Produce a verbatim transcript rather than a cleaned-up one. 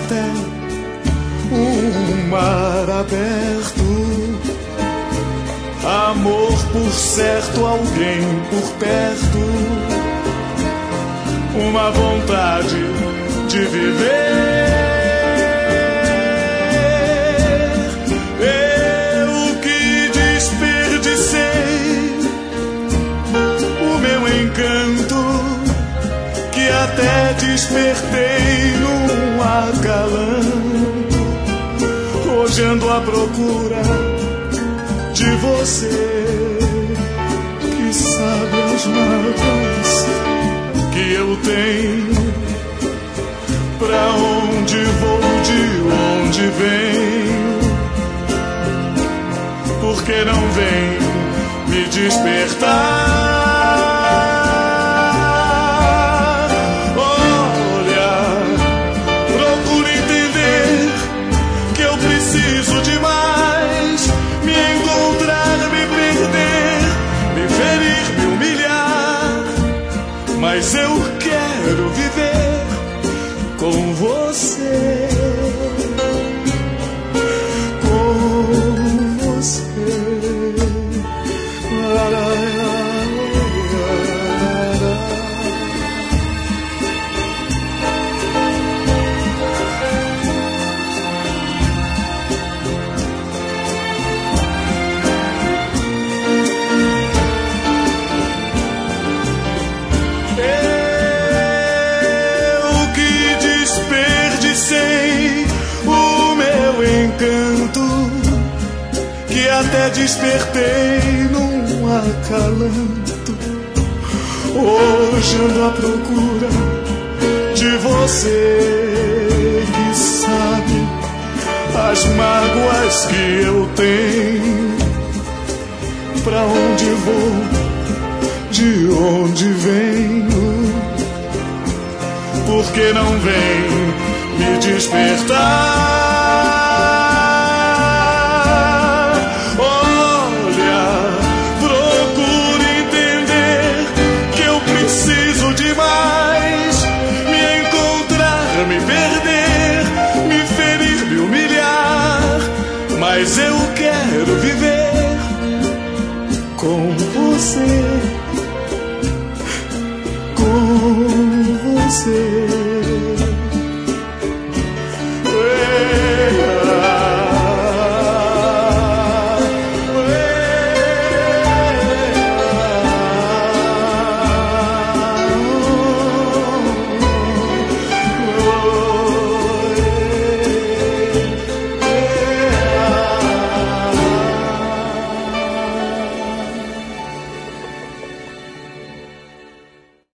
até um mar aberto. Amor por certo, alguém por perto, uma vontade de viver. Eu que desperdicei o meu encanto, que até despertei num acalanto, hoje ando à procura de você, que sabe as mágoas que eu tenho, pra onde vou, de onde venho, porque não vem me despertar. Olha, procura entender que eu preciso demais me encontrar, me perder, me ferir, me humilhar, mas eu quero viver com você, com você. La, la, la, que até despertei num acalanto, hoje ando à procura de você, que sabe as mágoas que eu tenho, pra onde vou, de onde venho, porque não vem me despertar. Mas eu quero viver com você, com você.